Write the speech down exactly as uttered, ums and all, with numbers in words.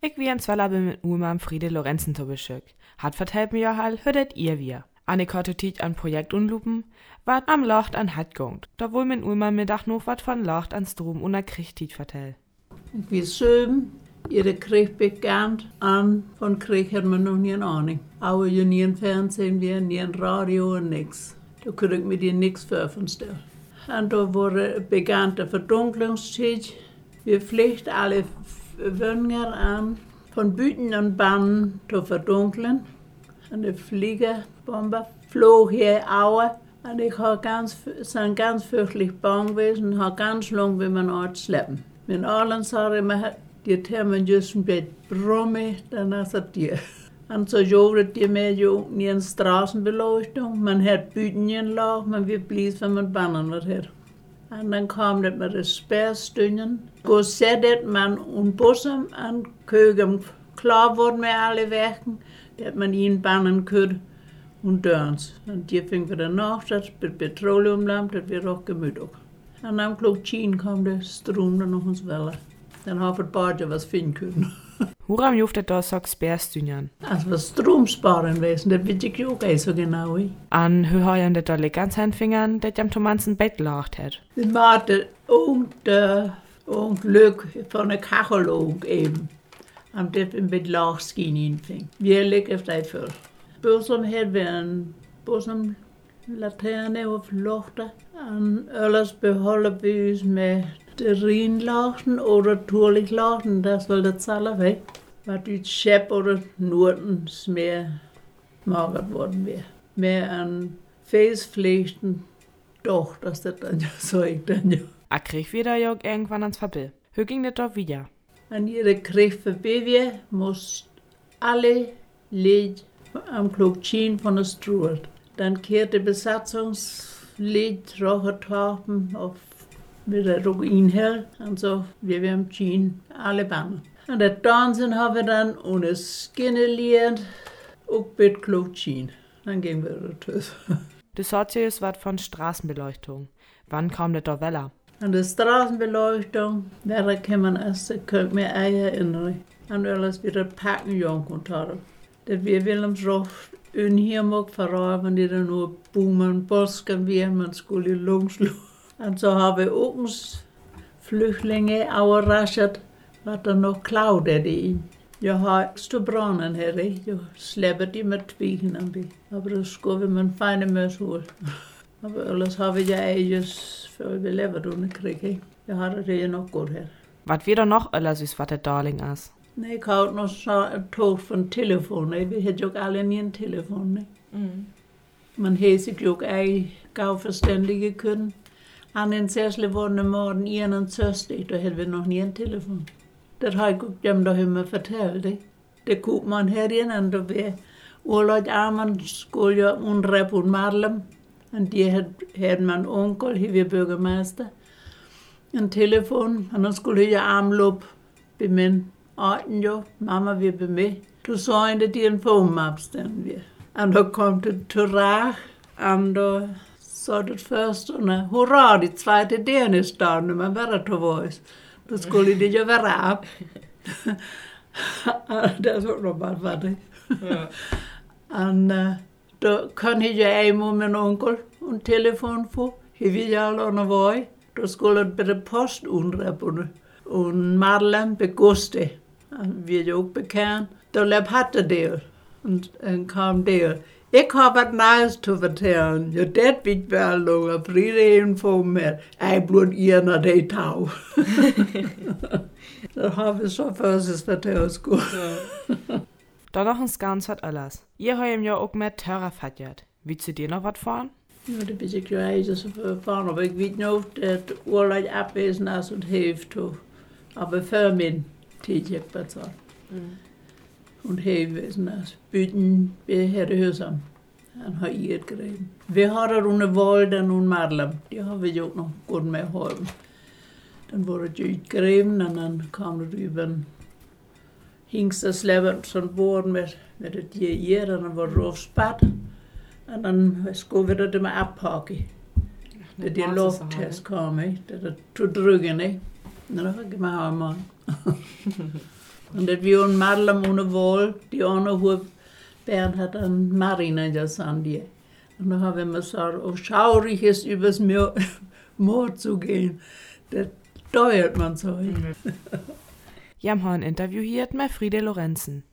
Ich wie ein Zwellabe mit Ulma Friede Lorenzen zu beschick. Hat vertellt mir ja hall, hörtet ihr wir. Anne hatte tiet ein Projekt unlupen, wat am Locht an hat gongt. Da wohl min Ulma mir dach noch wat von Locht an Strom und a Krieg tiet vertell. Wie söben, ihre Krieg begann an, von Krieg hat man noch nie eine Ahnung. Aber ja nie im Fernsehen, wie nie im Radio und nix. Da könnte ich mir dir nix veröffentlichen. Und da wurde begann der Verdunklungszeit. Wir pflicht alle Wöhner an, von Büten und Bannen zu verdunkeln. Eine Fliegerbombe flog hier Aue. Und ich war ganz, sind ganz fürchterlich bang gewesen und habe ganz lang wie man Ort schleppen. Wenn allen sagen immer, die Themen just ein bisschen brumme, dann ist es dir. Und so jodet die mehr jo nie in Straßenbeleuchtung. Man hat Büten in Lauch, man wird blies, wenn man Bannen was hat. Und dann kam das mit den Sperrstünden. Go sedet man und Bussam an Kögem klar wurden wir alle Werken, dass man ihn bannen könnte und dörns. Und die fing wieder nach, das mit Petroleumlamp, das wird auch gemütlich. Und dann klug Schien kam der Strom dann noch ins Weller. Dann haben wir beide was finden können. Huram juftet da so Sperrstünjan. Also was Strom sparen wesen, das weiß ich auch nicht so genau. An höheuern det dolle ganz Handfingern, det jam Tomanzen Bett lacht hat. Wir machten irgendein Glück von der Kachel eben. Und das mit Lachskin hinfing. Wir legen auf das für. Bussam hat wir ein Bussam Laterne auf Lochte. Und alles behalten wir uns mit Rinlachen oder Turlichlachen, das soll der Zahle weg. Was die Schepp oder Nurtens mehr magert worden wäre. Mehr an Fäßpflichten, doch, dass das dann ja so ich dann ja. A krieg wieder ja irgendwann ans Verbill. Hö ging das doch wieder. An ihre Krieg vorbei wir, muss alle Lied am Klugschien von der Struhe. Dann kehrte Besatzungslied, Rochertapen auf mit der Ruin hell und so, wir haben Schien alle Bannen. Und das Tanzen haben wir dann ohne Skinne lernt, auch mit Klugschien. Dann gehen wir durch. Du sagst ja was von Straßenbeleuchtung. Wann kam das da Weller? An der Straßenbeleuchtung, da kann man erst, könnt mir Eier erinnern. Und alles wieder packen, Jung und Tare. Das wir Wilhelmsdorf in hier mag verraten, die dann nur boomen, Bosken, wie man Schule lungslo. Und so habe ich auch Flüchtlinge überrascht, was dann noch klaut hätte ihn. Ja, hast du Brunnen, Herr, ja, schleppet die mit Twiechen an die. Aber das ist gut, wenn man feine Mös holt. Aber alles habe ich ja eigentlich für überlebt ohne Krieg. Ja, hat er ja noch gut her. Was wir doch noch alles ist, was der Darling ist? Nee, ich habe noch so ein Tod von Telefon. Ne? Wir hätten ja alle nie ein Telefon. Ne? Mhm. Man hätte sich ja auch Kaufverständige können. An den Sessel waren am Morgen einundzwanzig, da hätten wir noch nie ein Telefon. Das habe ich dem doch immer erzählt. Eh? Da guckt man herin und da wäre Urlaub armen Schuljahr und Rep und Marlem. Und die hat, hat mein Onkel, hier war Bürgermeister, ein Telefon. Und dann skulle ich Armlob bei mir achten, ja, Mama, wir bei mir. Du sagst, dass die ein Phone abstellen wir. Und da kommt der Turach, und da so das första, och hurra, det zweite den ist da, när man bara tog voice. Då skulle det ju vara ab. Det så nog bara var det. Och då kan jag ju med min onkel en telefon få. Hur vill jag låna var? Då skulle det bli post undra och Marlem beguste. Vi är ju bekant. Då lär hatte det. Und dann kam der. Ich habe was Neues zu erzählen. Ja, das wird wel noch ein Frieden von mir. Ich bin ihr nach der Tau. Da habe ich schon fast erzählt. Da noch ein ganz was alles. Ihr habt ihm ja auch mit Terra verjährt. Willst du dir noch was fahren? Ja, da bin ich ja eigentlich so fahren. Aber ich weiß noch, dass Urlaub abwesen ist und hilft. Aber für mich täte ich bezahlt. Mhm. Und hevesen as byten ved Herrehusam. Han har i et gren. Vi har der under Volden und Marlem. Die har vi gjort nog godt med hånden. Den var det ju greven, og den kom det über en hingsterslæber, som bor med, med det der, den var rovspat. Og den skulle vi det med oppakke. Det der lufttest kom, ikke? Det der tog dryggen, ikke? Na, das gehen wir einmal. Und das wir ein Madel ohne Wohl, die eine Hub, Bernd hat an Marina gesagt, die. Und dann haben wir gesagt, oh, schaurig ist übers Moor zu gehen. Das steuert man so. Wir haben ein Interview hier mit Friede Lorenzen.